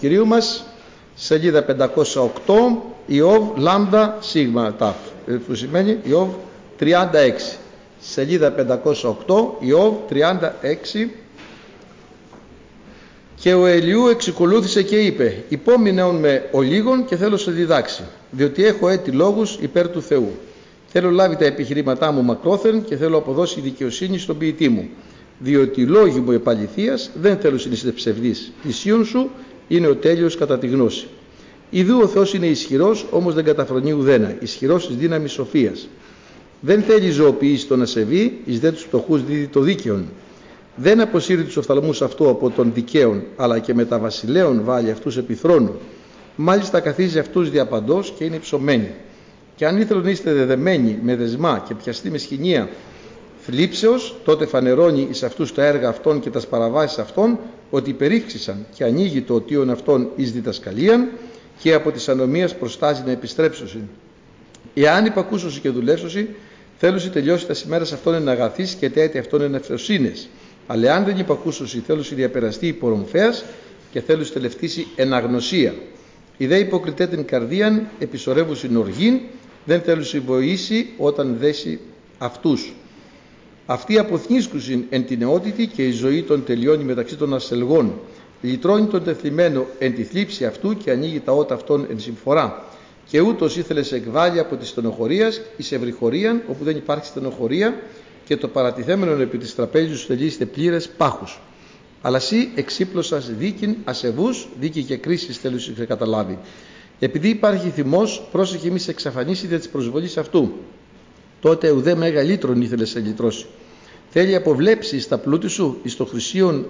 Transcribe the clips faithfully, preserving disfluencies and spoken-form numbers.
Κυρίου μας, σελίδα πεντακόσια οκτώ, Ιώβ λάμδα σίγμα ταφ, που σημαίνει Ιώβ τριάντα έξι. Σελίδα πεντακόσια οκτώ, Ιώβ τριάντα έξι. Και ο Ελιού εξικολούθησε και είπε: υπόμεινον με ο λίγον και θέλω σε διδάξει, διότι έχω έτη λόγους υπέρ του Θεού. Θέλω λάβει τα επιχειρήματά μου μακρόθεν και θέλω αποδώσει δικαιοσύνη στον ποιητή μου. Διότι οι λόγοι μου επαληθείας δεν θέλω συνείσθητε ψευδής. Ισίον σου είναι ο τέλειος κατά τη γνώση. Ιδού ο Θεός είναι ισχυρός, όμως δεν καταφρονεί ουδένα. Ισχυρός της δύναμης σοφίας. Δεν θέλει ζωοποιήσει τον ασεβή, εις δε τους φτωχούς δίδει το δίκαιον. Δεν αποσύρει τους οφθαλμούς αυτού από τον δικαίον, αλλά και με τα βασιλέων βάλει αυτούς επί θρόνου. Μάλιστα καθίζει αυτούς διαπαντός και είναι υψωμένοι. Και αν ήθελον είστε δεδεμένοι με δεσμά και πιαστεί με σχοινία θλίψεως, τότε φανερώνει εις αυτούς τα έργα αυτών και τας παραβάσεις αυτών, ότι υπερήφξησαν και ανοίγει το οτίον αυτών εις διδασκαλίαν και από της ανομίας προστάζει να επιστρέψωσιν. Εάν υπακούσωσι και δουλεύσωσι, θέλουσι τελειώσει τα ημέρας αυτών εν αγαθής και τα έτη αυτών εν ευθεοσύνες. Αλλά εάν δεν υπακούσωσι, θέλουσι διαπεραστεί υπορομφέας και θέλουσι τελευτήσει εν αγνωσία. Οι δε υποκριτέ την καρδίαν επισορεύουσιν οργήν, δεν θέλουσι βοήσει όταν δέσει αυτούς. Αυτοί αποθνίσκουσιν εν την νεότητη και η ζωή των τελειώνει μεταξύ των ασελγών. Λυτρώνει τον τεθλιμμένο εν τη θλίψη αυτού και ανοίγει τα ότα αυτών εν συμφορά. Και ούτως ήθελε σε εκβάλει από τη στενοχωρίας εις ευρυχωρίαν, όπου δεν υπάρχει στενοχωρία, και το παρατηθέμενον επί της τραπέζης σου τελείστε πλήρες πάχους. Αλλά σύ εξύπλωσας δίκην ασεβούς, δίκη και κρίσεις θέλεις να καταλάβει. Επειδή υπάρχει θυμός, πρόσεχε μη σε εξαφανίσει δια της προσβολής αυτού. Τότε ουδέ μέγα λύτρον ήθελε σε λυτρώσει. Θέλει αποβλέψει στα πλούτη σου, εις το χρυσίον,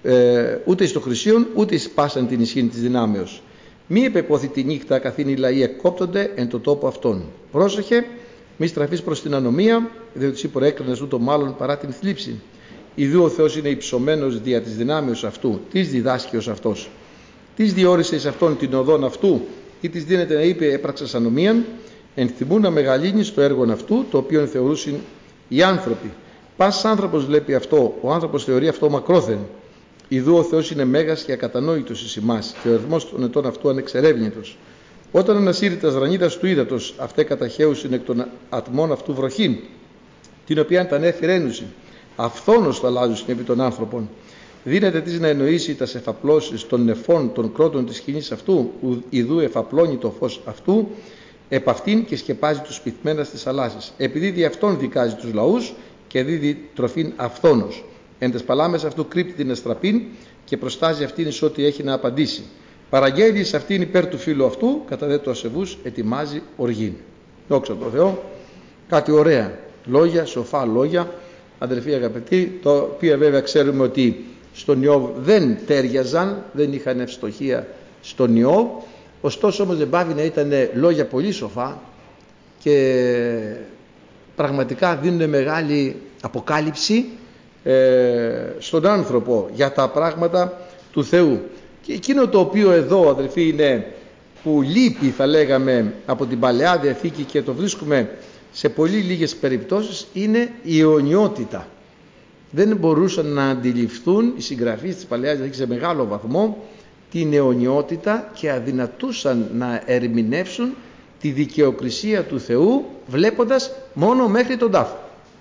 ε, ούτε εις το χρυσίον, ούτε εις πάσαν την ισχύν της δυνάμεως. Μη επεπόθη τη νύχτα καθήν οι λαοί εκκόπτονται εν το τόπο αυτόν. Πρόσεχε, μη στραφείς προς την ανομία, διότι εσύ προέκρινες ούτω μάλλον παρά την θλίψη. Ιδού ο Θεός είναι υψωμένος δια της δυνάμεως αυτού. Τις διδάσκει ως αυτός. Τις διόρισε εις αυτόν την οδόν αυτού, ή της δίνεται να είπε έπραξας ανομίαν, ενθυμούν να μεγαλύνει στο έργο αυτού, το οποίο θεωρούσαν οι άνθρωποι. Πας άνθρωπος βλέπει αυτό, ο άνθρωπος θεωρεί αυτό μακρόθεν. Ιδού ο Θεός είναι μέγας και ακατανόητος εις ημάς, και ο αριθμός των ετών αυτού ανεξερεύνητος. Όταν ανασύρει τα ρανίδας του ύδατος, αυτέ καταχέουσιν εκ των ατμών αυτού βροχήν, την οποία τα ανέφερένουσιν. Αυθόνος θα αλλάζουν επί των άνθρωπων. Δύναται της να εννοήσει τα εφαπλώσεις των νεφών των κρότων της σκηνής αυτού, ιδού εφαπλώνει το φως αυτού, επ' αυτήν και σκεπάζει τους πυθμένας της θαλάσσης. Επειδή δι' αυτόν δικάζει τους λαούς και δίδει τροφήν αυθόνος. Εν τες παλάμες αυτού κρύπτει την αστραπήν και προστάζει αυτήν εις ό,τι έχει να απαντήσει. Παραγγέλει σε αυτήν υπέρ του φίλου αυτού, κατά δε του ασεβούς ετοιμάζει οργήν. Δόξα τω Θεώ. Κάτι ωραία λόγια, σοφά λόγια, αδελφοί αγαπητοί, τα οποία βέβαια ξέρουμε ότι στον Ιώβ δεν τέριαζαν, δεν είχαν ευστοχία στον Ιώβ. Ωστόσο όμως δεν πάβει να ήταν λόγια πολύ σοφά και πραγματικά δίνουν μεγάλη αποκάλυψη ε, στον άνθρωπο για τα πράγματα του Θεού. Και εκείνο το οποίο εδώ, αδελφοί, είναι που λείπει, θα λέγαμε, από την Παλαιά Διαθήκη και το βρίσκουμε σε πολύ λίγες περιπτώσεις, είναι η αιωνιότητα. Δεν μπορούσαν να αντιληφθούν οι συγγραφείς της Παλαιάς Διαθήκης σε μεγάλο βαθμό την αιωνιότητα και αδυνατούσαν να ερμηνεύσουν τη δικαιοκρισία του Θεού βλέποντας μόνο μέχρι τον τάφο.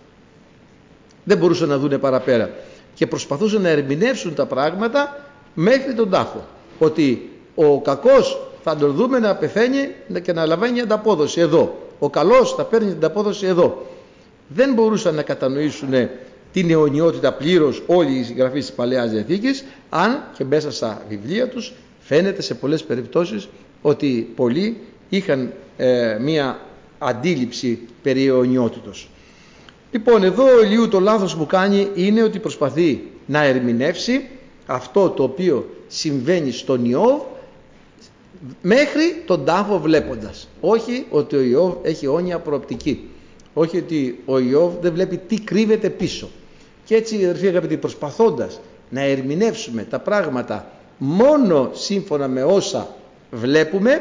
Δεν μπορούσαν να δούνε παραπέρα και προσπαθούσαν να ερμηνεύσουν τα πράγματα μέχρι τον τάφο, ότι ο κακός θα τον δούμε να πεθαίνει και να λαμβάνει ανταπόδοση εδώ, ο καλός θα παίρνει την ανταπόδοση εδώ. Δεν μπορούσαν να κατανοήσουν την αιωνιότητα πλήρως όλοι οι συγγραφείς της Παλαιάς Διαθήκης, αν και μέσα στα βιβλία τους φαίνεται σε πολλές περιπτώσεις ότι πολλοί είχαν ε, μία αντίληψη περί αιωνιότητος. Λοιπόν, εδώ ο Ηλίου το λάθος που κάνει είναι ότι προσπαθεί να ερμηνεύσει αυτό το οποίο συμβαίνει στον Ιώβ μέχρι τον τάφο βλέποντας. Όχι ότι ο Ιώβ έχει αιώνια προοπτική. Όχι ότι ο Ιώβ δεν βλέπει τι κρύβεται πίσω. Και έτσι, αδερφοί αγαπητοί, προσπαθώντας να ερμηνεύσουμε τα πράγματα μόνο σύμφωνα με όσα βλέπουμε,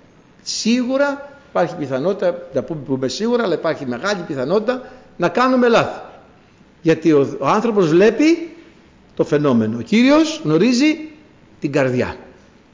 σίγουρα υπάρχει πιθανότητα, να πούμε σίγουρα, αλλά υπάρχει μεγάλη πιθανότητα να κάνουμε λάθη. Γιατί ο, ο άνθρωπος βλέπει το φαινόμενο. Ο Κύριος γνωρίζει την καρδιά.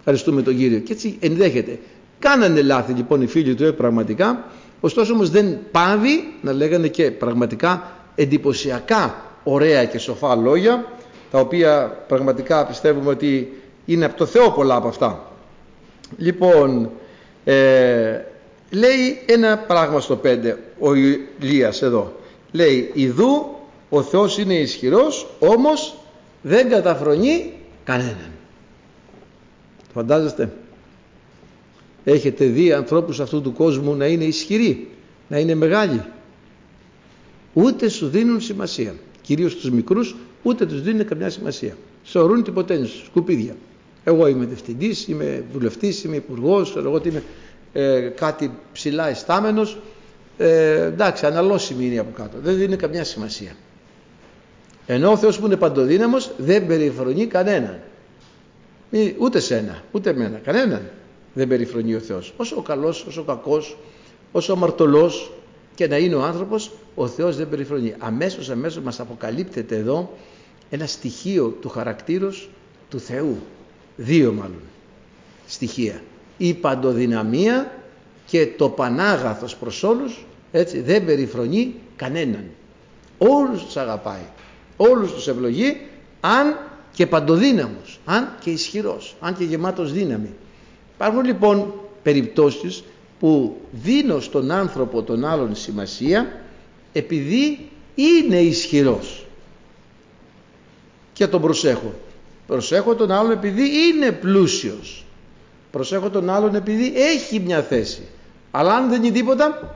Ευχαριστούμε τον Κύριο. Και έτσι ενδέχεται. Κάνανε λάθη λοιπόν οι φίλοι του ε, πραγματικά, ωστόσο όμως δεν πάβει να λέγανε και πραγματικά εντυπωσιακά ωραία και σοφά λόγια, τα οποία πραγματικά πιστεύουμε ότι είναι από το Θεό πολλά από αυτά. Λοιπόν, ε, λέει ένα πράγμα στο πέντε ο Ηλίας εδώ. Λέει, ιδού ο Θεός είναι ισχυρός, όμως δεν καταφρονεί κανέναν. Φαντάζεστε, έχετε δει ανθρώπους αυτού του κόσμου να είναι ισχυροί, να είναι μεγάλοι? Ούτε σου δίνουν σημασία. Κυρίως τους μικρούς ούτε τους δίνουν καμιά σημασία. Θεωρούν τίποτε σκουπίδια. Εγώ είμαι διευθυντής, είμαι βουλευτής, είμαι υπουργός, ξέρω εγώ ότι είμαι ε, κάτι ψηλά ιστάμενος. Ε, εντάξει, αναλώσιμη είναι από κάτω. Δεν δίνει καμιά σημασία. Ενώ ο Θεός που είναι παντοδύναμος δεν περιφρονεί κανέναν. Ούτε σένα, ούτε εμένα, κανέναν δεν περιφρονεί ο Θεός. Όσο καλός, όσο κακός, όσο αμαρτωλός και να είναι ο άνθρωπος, ο Θεός δεν περιφρονεί. Αμέσως, αμέσως μας αποκαλύπτεται εδώ ένα στοιχείο του χαρακτήρος του Θεού. Δύο μάλλον στοιχεία. Η παντοδυναμία και το πανάγαθος προς όλους, έτσι, δεν περιφρονεί κανέναν. Όλους τους αγαπάει, όλους τους ευλογεί, αν και παντοδύναμος, αν και ισχυρός, αν και γεμάτος δύναμη. Υπάρχουν λοιπόν περιπτώσεις που δίνω στον άνθρωπο τον άλλον σημασία επειδή είναι ισχυρός και τον προσέχω. Προσέχω τον άλλον επειδή είναι πλούσιος. Προσέχω τον άλλον επειδή έχει μια θέση. Αλλά αν δεν είναι τίποτα...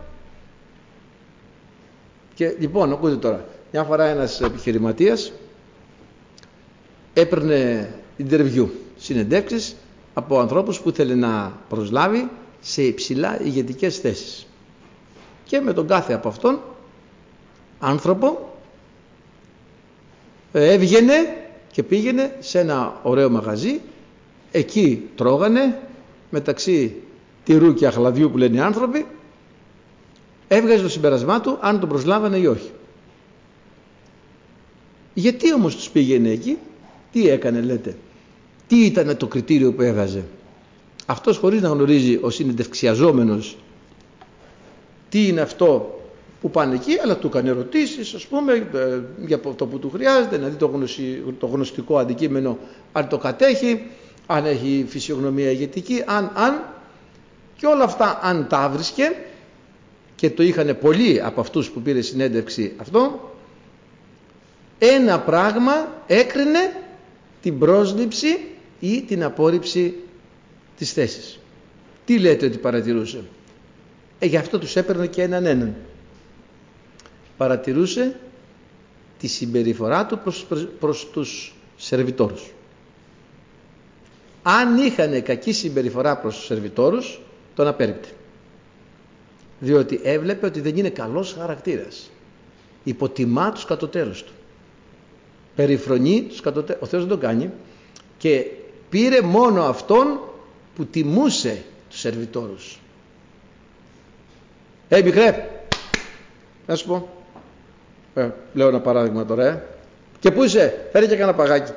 Και λοιπόν, ακούτε τώρα, μια φορά ένας επιχειρηματίας έπαιρνε interview, συνεντεύξεις από ανθρώπους που ήθελε να προσλάβει σε υψηλά ηγετικές θέσεις. Και με τον κάθε από αυτόν άνθρωπο έβγαινε και πήγαινε σε ένα ωραίο μαγαζί, εκεί τρώγανε μεταξύ τυρού και αχλαδιού που λένε οι άνθρωποι, έβγαζε το συμπερασμά του αν τον προσλάβανε ή όχι. Γιατί όμως τους πήγαινε εκεί? Τι έκανε, λέτε? Τι ήταν το κριτήριο που έβγαζε? Αυτός, χωρίς να γνωρίζει ο συνεντευξιαζόμενος τι είναι αυτό που πάνε εκεί, αλλά του έκανε ερωτήσεις, ας πούμε, για το που του χρειάζεται, να δει το, γνωσι, το γνωστικό αντικείμενο, αν το κατέχει, αν έχει φυσιογνωμία ηγετική, αν, αν, και όλα αυτά αν τα βρίσκε, και το είχαν πολλοί από αυτούς που πήρε συνέντευξη αυτό, ένα πράγμα έκρινε την πρόσληψη ή την απόρριψη της θέσης. Τι λέτε ότι παρατηρούσε? Ε, γι' αυτό τους έπαιρνε και έναν έναν. Παρατηρούσε τη συμπεριφορά του προς, προς τους σερβιτόρους. Αν είχαν κακή συμπεριφορά προς τους σερβιτόρους, τον απέρριπτε. Διότι έβλεπε ότι δεν είναι καλός χαρακτήρας. Υποτιμά τους κατωτέρους του. Περιφρονεί τους κατωτέρους. Ο Θεός δεν το κάνει. Και πήρε μόνο αυτόν που τιμούσε τους σερβιτόρους. Ε, μικρέ, να σου πω. Ε, λέω ένα παράδειγμα τώρα. Ε. Και πού είσαι? Φέρε και κανένα παγάκι.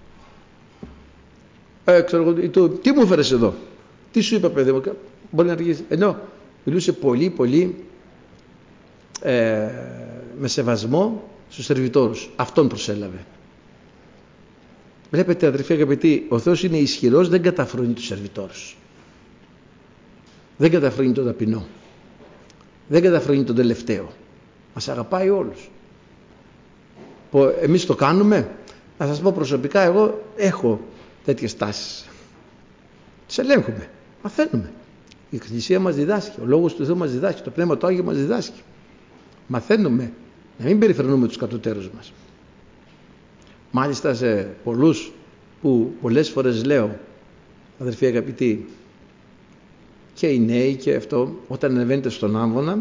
Ε, ξέρω, το, τι μου έφερες εδώ? Τι σου είπε, παιδί μου? Μπορεί να αργήσει. Ενώ μιλούσε πολύ πολύ ε, με σεβασμό στους σερβιτόρους. Αυτόν προσέλαβε. Βλέπετε, αδερφοί αγαπητοί, ο Θεός είναι ισχυρός, δεν καταφρονεί τους σερβιτόρους. Δεν καταφρονεί τον ταπεινό. Δεν καταφρονεί τον τελευταίο. Μας αγαπάει όλους. Εμείς το κάνουμε. Να σας πω προσωπικά, εγώ έχω τέτοιες τάσεις. Τις ελέγχουμε. Μαθαίνουμε. Η Εκκλησία μας διδάσκει. Ο Λόγος του Θεού μας διδάσκει. Το Πνεύμα του Άγιο μας διδάσκει. Μαθαίνουμε να μην περιφρονούμε τους κατωτέρους μας. Μάλιστα σε πολλούς που πολλές φορές λέω, αδερφοί αγαπητοί, και οι νέοι και αυτό, όταν ανεβαίνετε στον άμβονα,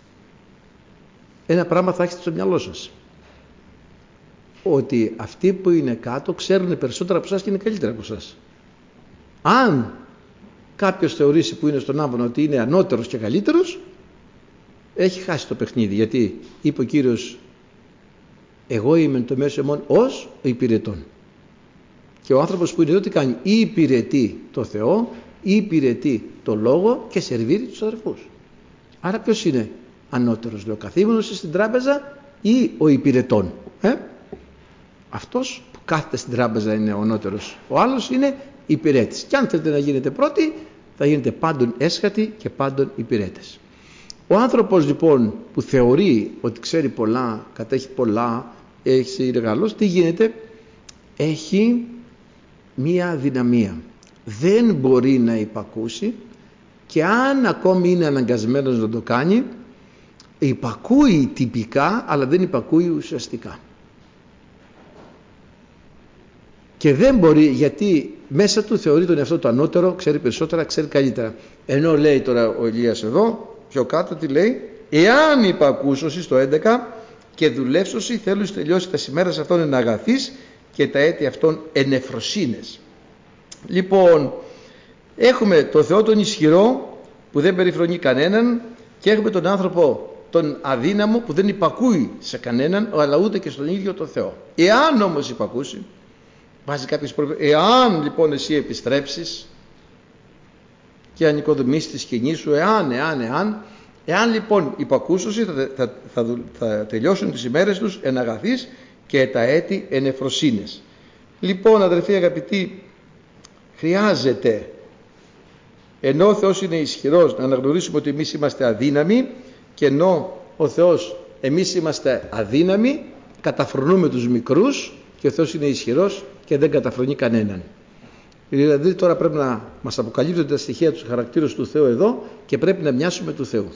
ένα πράγμα θα έχετε στο μυαλό σας. Ότι αυτοί που είναι κάτω ξέρουν περισσότερα από εσάς και είναι καλύτερα από εσάς. Αν κάποιος θεωρήσει που είναι στον άμβονα ότι είναι ανώτερος και καλύτερος, έχει χάσει το παιχνίδι. Γιατί είπε ο Κύριος, εγώ είμαι το μέσο εμών ως ο υπηρετών. Και ο άνθρωπος που είναι εδώ τι κάνει? Ή υπηρετεί το Θεό, ή υπηρετεί το Λόγο και σερβίρει τους αδερφούς. Άρα ποιος είναι ανώτερος, λέει, ο καθήμενος στην τράπεζα ή ο υπηρετών? Ε? Αυτός που κάθεται στην τράπεζα είναι ο ανώτερος. Ο άλλος είναι υπηρέτης. Και αν θέλετε να γίνετε πρώτοι, θα γίνετε πάντων έσχατοι και πάντων υπηρέτες. Ο άνθρωπος λοιπόν που θεωρεί ότι ξέρει πολλά, κατέχει πολλά, έχει εργαλός, τι γίνεται? Έχει μία αδυναμία. Δεν μπορεί να υπακούσει, και αν ακόμη είναι αναγκασμένος να το κάνει, υπακούει τυπικά, αλλά δεν υπακούει ουσιαστικά. Και δεν μπορεί, γιατί μέσα του θεωρεί τον εαυτό του ανώτερο, ξέρει περισσότερα, ξέρει καλύτερα. Ενώ λέει τώρα ο Ηλίας εδώ, πιο κάτω τι λέει? Εάν υπακούσωσι, στο έντεκα, και δουλεύσωσι, θέλεις τελειώσει τα σημέρας αυτών εν αγαθείς και τα έτη αυτών εν ευφροσύνες. Λοιπόν, έχουμε το Θεό τον ισχυρό που δεν περιφρονεί κανέναν, και έχουμε τον άνθρωπο τον αδύναμο που δεν υπακούει σε κανέναν, αλλά ούτε και στον ίδιο το Θεό. Εάν όμως υπακούσει, βάζει κάποιες προϋποθέσεις. Εάν λοιπόν εσύ επιστρέψεις και ανοικοδομήσεις τη σκηνή σου, εάν, εάν, εάν, εάν λοιπόν υπακούσωσι, θα, θα, θα, θα τελειώσουν τις ημέρες τους εν αγαθείς και τα έτη εν ευφροσύνες. Λοιπόν, αδερφοί αγαπητοί, χρειάζεται, ενώ ο Θεός είναι ισχυρός, να αναγνωρίσουμε ότι εμείς είμαστε αδύναμοι, και ενώ ο Θεός, εμείς είμαστε αδύναμοι, καταφρονούμε τους μικρούς, και ο Θεός είναι ισχυρός και δεν καταφρονεί κανέναν. Δηλαδή τώρα πρέπει να μας αποκαλύπτουν τα στοιχεία του χαρακτήρου του Θεού εδώ, και πρέπει να μοιάσουμε του Θεού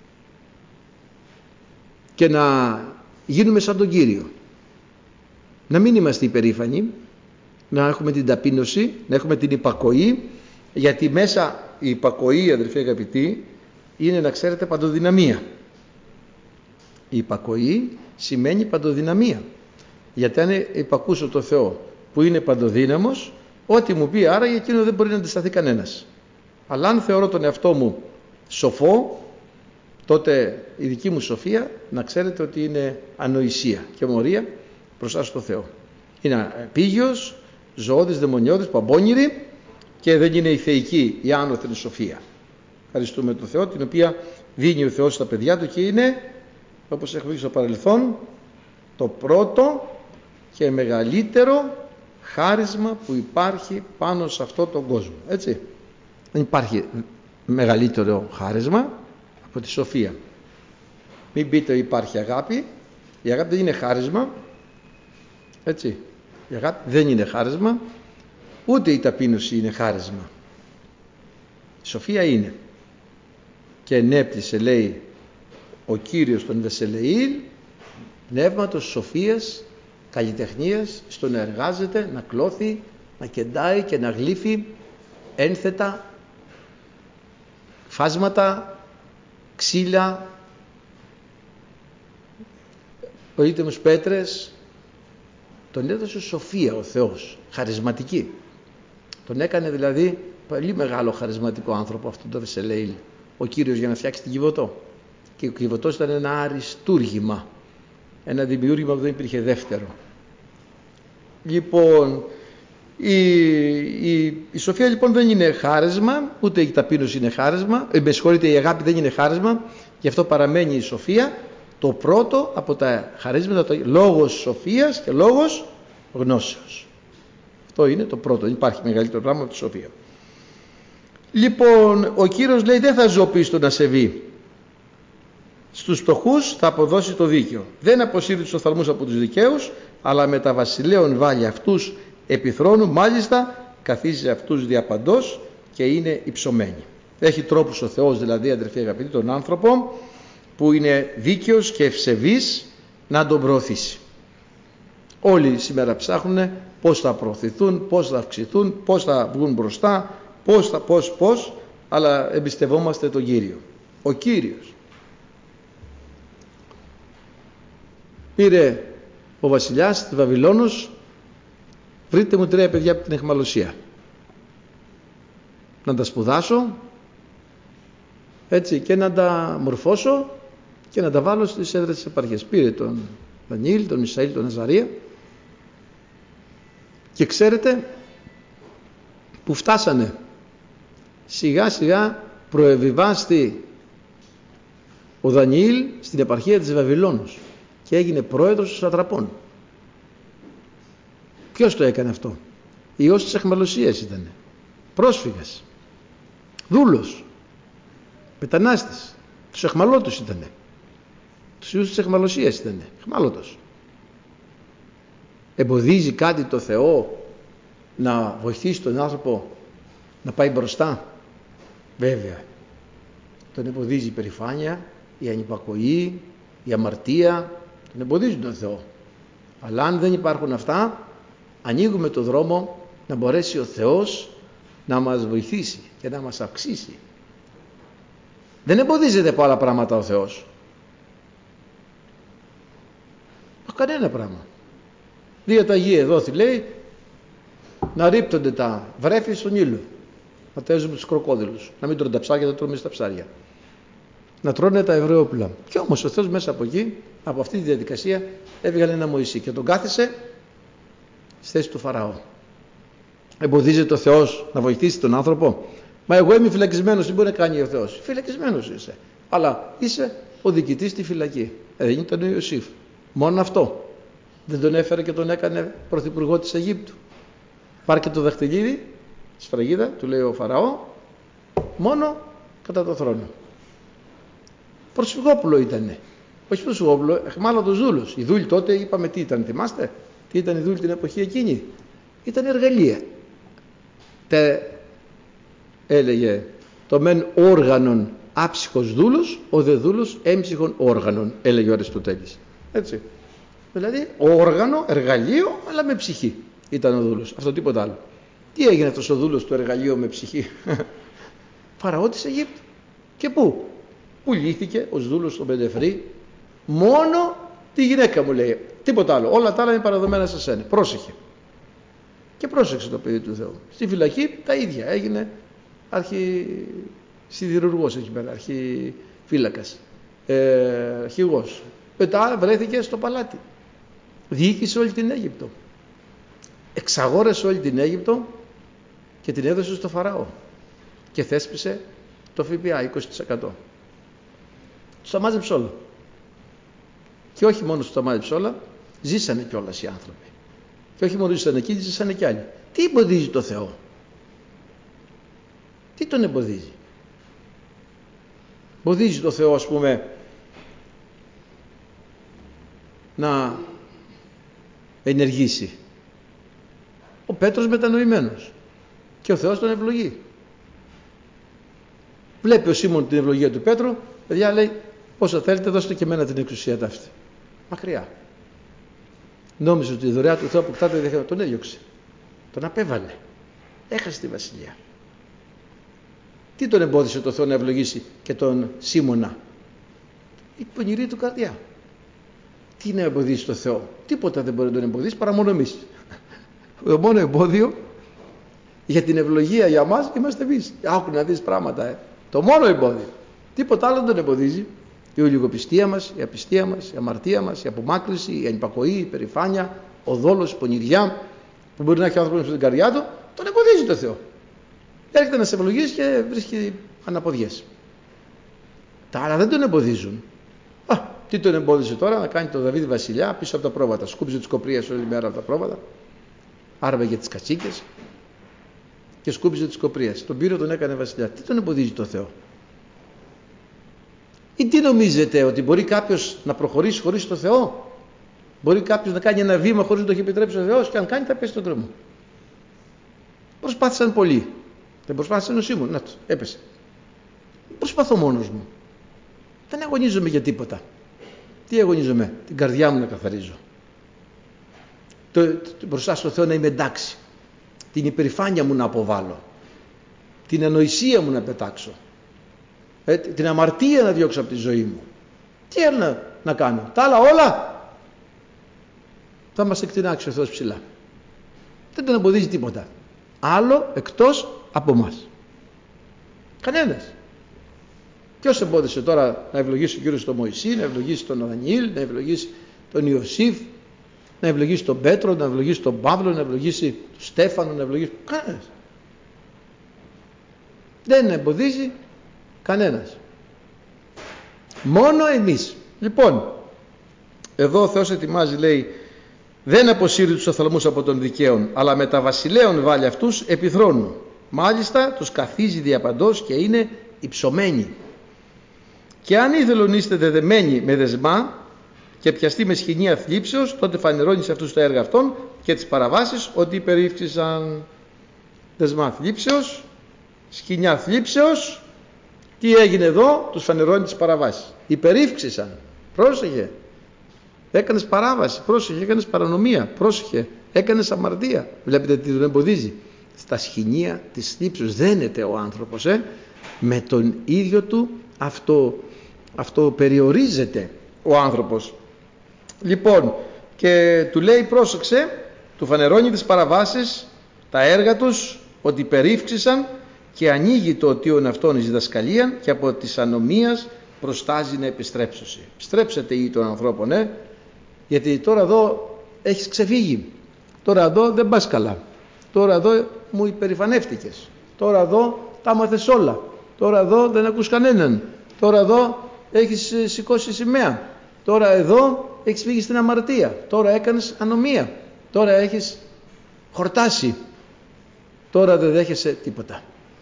και να γίνουμε σαν τον Κύριο. Να μην είμαστε υπερήφανοι, να έχουμε την ταπείνωση, να έχουμε την υπακοή, γιατί μέσα η υπακοή, αδελφοί αγαπητοί, είναι, να ξέρετε, παντοδυναμία. Η υπακοή σημαίνει παντοδυναμία. Γιατί αν υπακούσω το Θεό που είναι παντοδύναμος, ό,τι μου πει άραγε εκείνο δεν μπορεί να αντισταθεί κανένας. Αλλά αν θεωρώ τον εαυτό μου σοφό, τότε η δική μου σοφία, να ξέρετε ότι είναι ανοησία και μορία μπροστά στο Θεό. Είναι πίγιος, ζωώδης, δαιμονιώδης, παμπώνηρη, και δεν είναι η θεϊκή, η άνωθεν σοφία. Ευχαριστούμε τον Θεό, την οποία δίνει ο Θεός στα παιδιά του, και είναι, όπως έχουμε δει στο παρελθόν, το πρώτο και μεγαλύτερο χάρισμα που υπάρχει πάνω σε αυτό τον κόσμο. Έτσι. Δεν υπάρχει μεγαλύτερο χάρισμα από τη σοφία. Μην πείτε υπάρχει αγάπη. Η αγάπη δεν είναι χάρισμα. Έτσι. Η αγάπη δεν είναι χάρισμα. Ούτε η ταπείνωση είναι χάρισμα. Η σοφία είναι. Και ενέπτυσε, λέει ο Κύριος τον Βεσελεήλ, πνεύματος σοφίας, καλλιτεχνίας, στο να εργάζεται, να κλώθει, να κεντάει και να γλύφει ένθετα, φάσματα, ξύλα, πολύτιμους πέτρες. Τον έδωσε σοφία ο Θεός, χαρισματική. Τον έκανε δηλαδή πολύ μεγάλο χαρισματικό άνθρωπο αυτόν τον Βεσελεήλ ο Κύριος, για να φτιάξει την Κιβωτό. Και ο Κιβωτός ήταν ένα αριστούργημα, ένα δημιούργημα που δεν υπήρχε δεύτερο. Λοιπόν, η, η, η σοφία λοιπόν δεν είναι χάρισμα, ούτε η ταπείνωση είναι χάρισμα, ε, με συγχωρείτε, η αγάπη δεν είναι χάρισμα, γι' αυτό παραμένει η σοφία το πρώτο από τα χαρίσματα, το λόγος σοφίας και λόγος γνώσεως. Αυτό είναι το πρώτο, δεν υπάρχει μεγαλύτερο πράγμα από τη σοφία. Λοιπόν, ο Κύριος λέει, δεν θα ζωοποιεί στον ασεβή. Στους φτωχούς θα αποδώσει το δίκαιο. Δεν αποσύρει τους οφθαλμούς από τους δικαίους, αλλά με τα βασιλέων βάλει αυτούς επί θρόνου, μάλιστα καθίζει αυτούς διαπαντός και είναι υψωμένοι. Έχει τρόπους ο Θεός, δηλαδή, αδερφοί αγαπητοί, τον άνθρωπο που είναι δίκαιος και ευσεβής να τον προωθήσει. Όλοι σήμερα ψάχνουν πώς θα προωθηθούν, πώς θα αυξηθούν, πώς θα βγουν μπροστά, πώς θα, πώς, πώς, αλλά εμπιστευόμαστε τον Κύριο. Ο Κύριος πήρε ο βασιλιάς της Βαβυλώνος, βρείτε μου τρία παιδιά από την αιχμαλωσία να τα σπουδάσω, έτσι, και να τα μορφώσω και να τα βάλω στις έδρες της επαρχίας. Πήρε τον Δανιήλ, τον Ισαήλ, τον Αζαρία, και ξέρετε, που φτάσανε σιγά σιγά προεβιβάστη ο Δανιήλ στην επαρχία της Βαβυλώνος και έγινε πρόεδρος των σατραπών. Ποιος το έκανε αυτό? Υιός της αιχμαλωσίας ήτανε, πρόσφυγας, δούλος, μετανάστης, τους αιχμαλώτους ήτανε, τους υιούς της αιχμαλωσίας ήτανε, αιχμάλωτος. Εμποδίζει κάτι το Θεό να βοηθήσει τον άνθρωπο να πάει μπροστά? Βέβαια. Τον εμποδίζει η περηφάνεια, η ανυπακοή, η αμαρτία, τον εμποδίζουν τον Θεό. Αλλά αν δεν υπάρχουν αυτά, ανοίγουμε το δρόμο να μπορέσει ο Θεός να μας βοηθήσει και να μας αυξήσει. Δεν εμποδίζεται από άλλα πράγματα ο Θεός. Κανένα πράγμα. Διαταγή εδόθη, λέει, να ρίπτονται τα βρέφη στον ήλιο, να ταίζουμε τους κροκόδιλους, να μην τρώνε τα ψάρια, να τρώμε στα ψάρια, να τρώνε τα ευρεόπουλα. Και όμως ο Θεός μέσα από εκεί, από αυτή τη διαδικασία, έβγαλε ένα Μωυσή και τον κάθεσε στη θέση του Φαραώ. Εμποδίζεται ο Θεός να βοηθήσει τον άνθρωπο? Μα εγώ είμαι φυλακισμένος, τι μπορεί να κάνει ο Θεός? Φυλακισμένος είσαι, αλλά είσαι ο διοικητής στη φυλακή. Ε, δεν ήταν ο Ιωσήφ. Μόνο αυτό. Δεν τον έφερε και τον έκανε πρωθυπουργό της Αιγύπτου? Πάρ' και το δαχτυλίδι, σφραγίδα, του λέει ο Φαραώ, μόνο κατά το θρόνο. Προσφυγόπουλο ήτανε. Όχι προσφυγόπουλο, αιχμάλωτος δούλος. Οι δούλοι τότε είπαμε τι ήταν, θυμάστε? Τι ήταν οι δούλοι την εποχή εκείνη? Ήταν εργαλεία. Τε, έλεγε, το μεν όργανον άψυχος δούλος, ο δε δούλος έμψυχον όργανον, έλεγε ο Αριστοτέλης. Έτσι. Δηλαδή όργανο, εργαλείο, αλλά με ψυχή ήταν ο δούλος. Αυτό τίποτα άλλο. Τι έγινε αυτός ο δούλος του εργαλείου με ψυχή? Φαραώ της Αιγύπτου. Και πού? Πουλήθηκε ως δούλος στον Πεντεφρή. Μόνο τη γυναίκα μου, λέει. Τίποτα άλλο. Όλα τα άλλα είναι παραδομένα σε σένα. Πρόσεχε. Και πρόσεξε το παιδί του Θεού. Στη φυλακή τα ίδια. Έγινε αρχισιδηρουργός εκεί πέρα. Αρχιφύλακας. Ε, αρχηγός. Μετά βρέθηκε στο παλάτι. Διοίκησε όλη την Αίγυπτο. Εξαγόρασε όλη την Αίγυπτο και την έδωσε στο Φαραώ. Και θέσπισε το ΦΠΑ είκοσι τοις εκατό. Τους τα μάζεψε όλα. Και όχι μόνο τους τα μάζεψε όλα, ζήσανε κιόλας οι άνθρωποι. Και όχι μόνο ζήσανε εκεί, ζήσανε κι άλλοι. Τι εμποδίζει το Θεό? Τι τον εμποδίζει? Εμποδίζει το Θεό, ας πούμε, να ενεργήσει? Ο Πέτρος μετανοημένος και ο Θεός τον ευλογεί. Βλέπει ο Σίμων την ευλογία του Πέτρου, παιδιά, λέει, όσο θέλετε δώστε και εμένα την εξουσία ταύτη. Μακριά. Νόμιζε ότι η δωρεά του Θεού αποκτάται διαθέμα. Τον έδιωξε. Τον απέβαλε. Έχασε τη βασιλεία. Τι τον εμπόδισε το Θεό να ευλογήσει και τον Σίμωνα? Η πονηρή του καρδιά. Τι να εμποδίσει το Θεό? Τίποτα δεν μπορεί να τον εμποδίσει παρά μόνο εμείς. Το μόνο εμπόδιο για την ευλογία για μας είμαστε εμείς. Άκου να δεις πράγματα. Ε. Το μόνο εμπόδιο. Τίποτα άλλο δεν τον εμποδίζει. Η ολιγοπιστία μας, η απιστία μας, η αμαρτία μας, η απομάκρυνση, η ανυπακοή, η περηφάνεια, ο δόλος, η πονηριά που μπορεί να έχει ο άνθρωπος στην καρδιά του, τον εμποδίζει το Θεό. Έρχεται να σε ευλογήσει και βρίσκει αναποδιές. Τα άλλα δεν τον εμποδίζουν. Α, τι τον εμπόδισε τώρα? Να κάνει τον Δαβίδ βασιλιά πίσω από τα πρόβατα. Σκούψε τις κοπρίες όλη μέρα από τα πρόβατα. Άρβεγε τις κατσίκες και σκούμπιζε τις κοπρίες. Τον πήρε, τον έκανε βασιλιά. Τι τον εμποδίζει το Θεό? Ή τι νομίζετε, ότι μπορεί κάποιος να προχωρήσει χωρίς το Θεό? Μπορεί κάποιος να κάνει ένα βήμα χωρίς να το έχει επιτρέψει ο Θεός? Και αν κάνει θα πέσει στον κρεμό. Προσπάθησαν πολλοί. Δεν προσπάθησαν ο Σίμων. Να το, έπεσε. Προσπαθώ μόνος μου. Δεν αγωνίζομαι για τίποτα. Τι αγωνίζομαι? Την καρδιά μου να καθαρίζω. Το, το, μπροστά στο Θεό να είμαι εντάξει. Την υπερηφάνεια μου να αποβάλω. Την ανοησία μου να πετάξω. Ε, την αμαρτία να διώξω από τη ζωή μου. Τι άλλο να, να κάνω? Τα άλλα όλα θα μας εκτινάξει ο Θεός ψηλά. Δεν τον εμποδίζει τίποτα άλλο εκτός από εμάς. Κανένας. Ποιος εμπόδισε τώρα να ευλογήσει ο Κύριος τον Μωυσή, να ευλογήσει τον Δανιήλ, να ευλογήσει τον Ιωσήφ, να ευλογήσει τον Πέτρο, να ευλογήσει τον Παύλο, να ευλογήσει τον Στέφανο, να ευλογήσει... Κανένας. Δεν εμποδίζει κανένας. Μόνο εμείς. Λοιπόν, εδώ ο Θεός ετοιμάζει, λέει, δεν αποσύρει τους οφθαλμούς από τον δικαίον, αλλά με τα βασιλέων βάλει αυτούς επί θρόνου. Μάλιστα τους καθίζει διαπαντός και είναι υψωμένοι. Και αν ήθελον είστε δεδεμένοι με δεσμά και πιαστεί με σκηνία θλίψεως, τότε φανερώνει σε αυτούς τα έργα αυτών και τις παραβάσεις ότι υπερήφθησαν. Δεσμά θλίψεως, σκηνιά θλίψεως. Τι έγινε εδώ? Τους φανερώνει τις παραβάσεις. Υπερήφξησαν. Πρόσεχε. Έκανες παράβαση. Πρόσεχε. Έκανες παρανομία. Πρόσεχε. Έκανες αμαρτία. Βλέπετε τι τον εμποδίζει? Στα σκηνία της θλίψεως δένεται ο άνθρωπος, ε? με τον ίδιο του αυτό, αυτό περιορίζεται ο άνθρωπος. Λοιπόν, και του λέει, πρόσεξε, του φανερώνει τις παραβάσεις, τα έργα τους, ότι υπερήφξησαν, και ανοίγει το οτίον αυτόν εις διδασκαλίαν και από της ανομίας προστάζει να επιστρέψωση. Επιστρέψετε ή των ανθρώπων, ε? γιατί τώρα εδώ έχεις ξεφύγει, τώρα εδώ δεν πας καλά, τώρα εδώ μου υπερηφανεύτηκες, τώρα εδώ τα μάθες όλα, τώρα εδώ δεν ακούς κανέναν, τώρα εδώ έχεις σηκώσει σημαία, τώρα εδώ έχεις φύγει στην αμαρτία, τώρα έκανες ανομία, τώρα έχεις χορτάσει, τώρα δεν δέχεσαι τίποτα.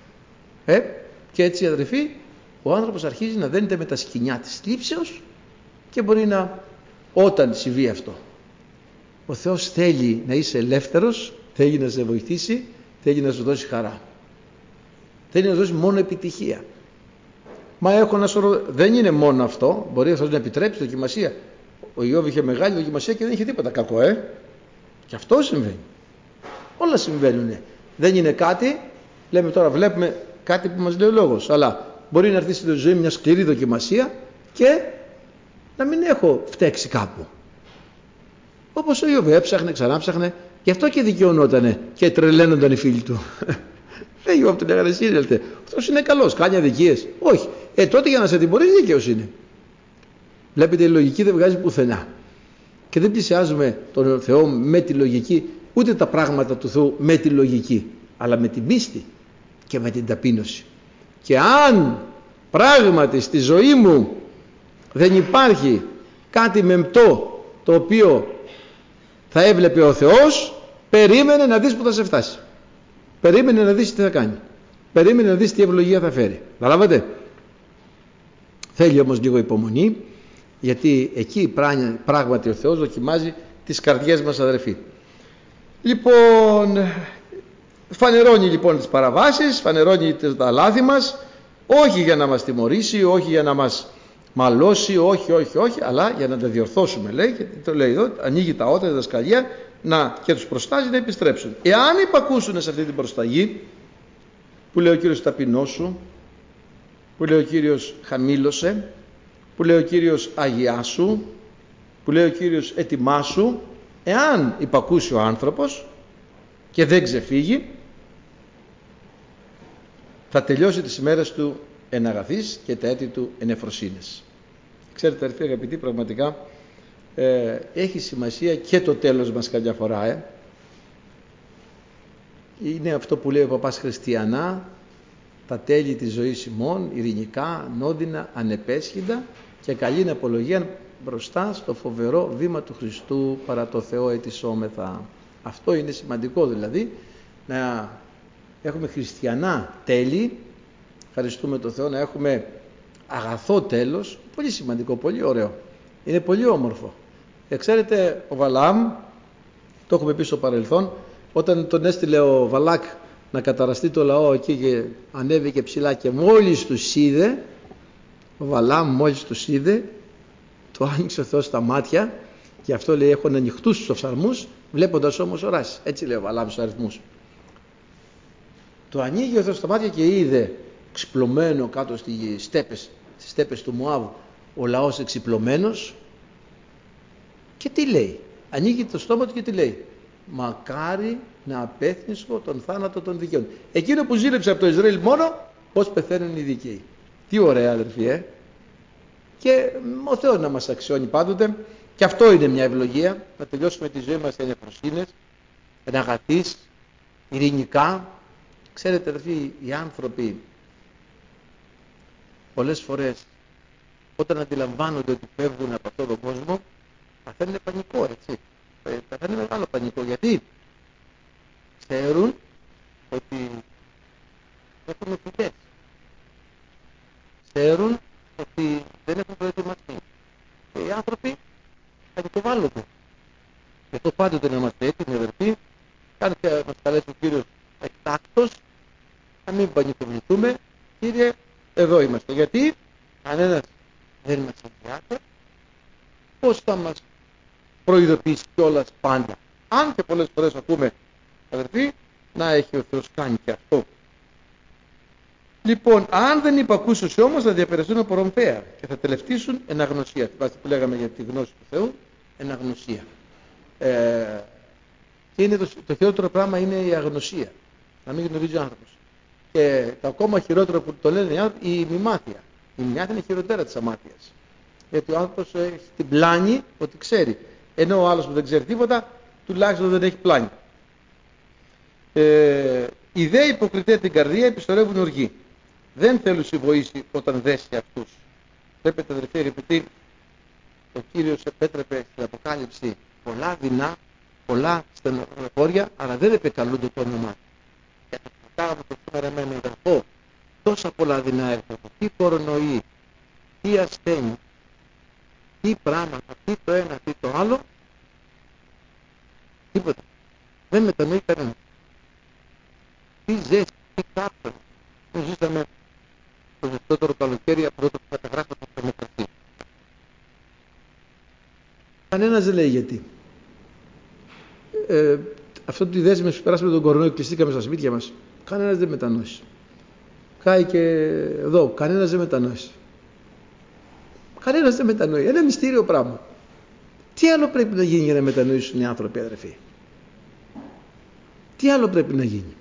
Ε, και έτσι, αδερφοί, ο άνθρωπος αρχίζει να δένεται με τα σκηνιά της θλίψεως και μπορεί να, όταν συμβεί αυτό, ο Θεός θέλει να είσαι ελεύθερος, θέλει να σε βοηθήσει, θέλει να σου δώσει χαρά, θέλει να σου δώσει μόνο επιτυχία. Μα έχω ένα σωρό, δεν είναι μόνο αυτό, μπορεί αυτός να επιτρέψει δοκιμασία. Ο Ιώβ είχε μεγάλη δοκιμασία και δεν είχε τίποτα κακό, ε. Και αυτό συμβαίνει. Όλα συμβαίνουν. Δεν είναι κάτι, λέμε τώρα, βλέπουμε κάτι που μας λέει ο λόγος, αλλά μπορεί να έρθει στη ζωή μια σκληρή δοκιμασία και να μην έχω φταίξει κάπου. Όπως ο Ιώβ έψαχνε, ξανά ψάχνε, γι' αυτό και δικαιωνότανε και τρελαίνονταν οι φίλοι του. Δεν Ιώβ τον λέγανε σύλλελτε, αυτός είναι καλός, κάνει αδικίες. Όχι, ε τότε για να σε τιμωρήσει δίκαιος είναι. Βλέπετε, η λογική δεν βγάζει πουθενά. Και δεν πλησιάζουμε τον Θεό με τη λογική, ούτε τα πράγματα του Θεού με τη λογική, αλλά με την πίστη και με την ταπείνωση. Και αν πράγματι στη ζωή μου δεν υπάρχει κάτι μεμπτό το οποίο θα έβλεπε ο Θεός, περίμενε να δεις που θα σε φτάσει. Περίμενε να δεις τι θα κάνει. Περίμενε να δεις τι ευλογία θα φέρει. Καταλάβατε? Θέλει όμως λίγο υπομονή, γιατί εκεί πράγματι ο Θεός δοκιμάζει τις καρδιές μας, αδερφοί. Λοιπόν, φανερώνει λοιπόν τις παραβάσεις, φανερώνει τα λάθη μας, όχι για να μας τιμωρήσει, όχι για να μας μαλώσει, όχι, όχι, όχι, αλλά για να τα διορθώσουμε, λέει, και το λέει εδώ, ανοίγει τα ότα, τα δασκαλία, να, και τους προστάζει να επιστρέψουν. Εάν υπακούσουν σε αυτή την προσταγή, που λέει ο Κύριος ταπεινώσου, που λέει ο Κύριος χαμήλωσε, που λέει ο Κύριος αγιάσου, που λέει ο Κύριος ετοιμάσου, εάν υπακούσει ο άνθρωπος και δεν ξεφύγει, θα τελειώσει τις ημέρες του εν αγαθής και τα έτη του εν εφροσύνης. Ξέρετε, αδερφοί αγαπητοί, πραγματικά ε, έχει σημασία και το τέλος μας καμιά φορά. Ε. Είναι αυτό που λέει ο παπάς Χριστιανά, τα τέλη της ζωής ημών, ειρηνικά, νόντινα, ανεπέσχυντα και καλήν απολογία μπροστά στο φοβερό βήμα του Χριστού παρά το Θεό ετισόμεθα. Αυτό είναι σημαντικό, δηλαδή, να έχουμε χριστιανά τέλη, ευχαριστούμε τον Θεό, να έχουμε αγαθό τέλος, πολύ σημαντικό, πολύ ωραίο, είναι πολύ όμορφο. Και ξέρετε, ο Βαλάμ, το έχουμε πει στο παρελθόν, όταν τον έστειλε ο Βαλάκ να καταραστεί το λαό εκεί και ανέβηκε ψηλά και μόλις τους είδε, ο Βαλάμ μόλις τους είδε, το άνοιξε ο Θεός τα μάτια, και αυτό λέει, έχουν ανοιχτούς τους οφθαλμούς, βλέποντας όμως οράσεις. Έτσι λέει ο Βαλάμ στους αριθμούς. Το ανοίγει ο Θεός τα μάτια και είδε ξυπλωμένο κάτω στις στέπες, στις στέπες του Μωάβου ο λαός εξυπλωμένος, και τι λέει? Ανοίγει το στόμα του και τι λέει? Μακάρι να απέθνησω τον θάνατο των δικαίων. Εκείνο που ζήλεψε από το Ισραήλ μόνο, πώς πεθαίνουν οι δικαίοι. Τι ωραία, αδερφοί, ε? Και ο Θεός να μας αξιώνει πάντοτε, και αυτό είναι μια ευλογία, να τελειώσουμε τη ζωή μας εν εφροσύνες, εν αγαθής, ειρηνικά. Ξέρετε, αδερφοί, οι άνθρωποι πολλές φορές όταν αντιλαμβάνονται ότι φεύγουν από αυτόν τον κόσμο, παθαίνουν πανικό, έτσι. Ε, παθαίνουν μεγάλο πανικό. Γιατί ξέρουν ότι έχουν φυγές. Ξέρουν ότι δεν έχουν προετοιμαστεί. Και οι άνθρωποι πανικοβάλλονται. Γι' αυτό πάντοτε να είμαστε έτοιμοι, αδερφοί, κάνει και μας καλέσει ο Κύριος εκτάκτος, να μην πανικοβληθούμε. Κύριε, εδώ είμαστε. Γιατί κανένας δεν μας ενδιάται, πώς θα μας προειδοποιήσει κιόλας πάντα. Αν και πολλές φορές ακούμε, αδερφοί, να έχει ο Θεός κάνει και αυτό. Λοιπόν, αν δεν υπακούσουν όμως, θα διαπεραστούν από ρομφαία και θα τελευτήσουν εν αγνωσία. Θυμάστε που λέγαμε για τη γνώση του Θεού, εν αγνωσία. Ε, και είναι το, το χειρότερο πράγμα είναι η αγνωσία. Να μην γνωρίζει ο άνθρωπος. Και το ακόμα χειρότερο που το λένε οι άνθρωποι, η μημάθεια. Η μημάθεια είναι χειροτέρα της αμάθειας. Γιατί ο άνθρωπος έχει την πλάνη ότι ξέρει. Ενώ ο άλλος που δεν ξέρει τίποτα, τουλάχιστον δεν έχει πλάνη. Ε, οι δε υποκριτές την καρδία επιστορεύουν οργή. Δεν θέλουν συμβοήσει όταν δέσει αυτούς. Βλέπετε, αδερφοί αγαπητοί, ο Κύριος επέτρεπε στην Αποκάλυψη πολλά δεινά, πολλά στενοχώρια, αλλά δεν επεκαλούνται το όνομά του. Και θα κοιτάγαμε το σήμερα εμένα αδερφό, τόσα πολλά δεινά έρχονται, τι κορονοϊή, τι ασθένεια, τι πράγματα, τι το ένα, τι το άλλο, τίποτα. Δεν μετανοεί κανένα. Τι ζέστη, τι κάρτα. Ζήσαμε το ζεστότερο καλοκαίρι από τότε που καταγράφεται το θερμοκρασία. Κανένας δεν λέει γιατί. Ε, αυτό τη δέσμευση που περάσαμε τον κορονοϊό και κλειστήκαμε στα σπίτια μας, κανένας δεν μετανόησε. Κάει και εδώ, κανένας δεν μετανόησε. Κανένας δεν μετανοεί. Ένα μυστήριο πράγμα. Τι άλλο πρέπει να γίνει για να μετανοήσουν οι άνθρωποι, αδερφοί? Τι άλλο πρέπει να γίνει?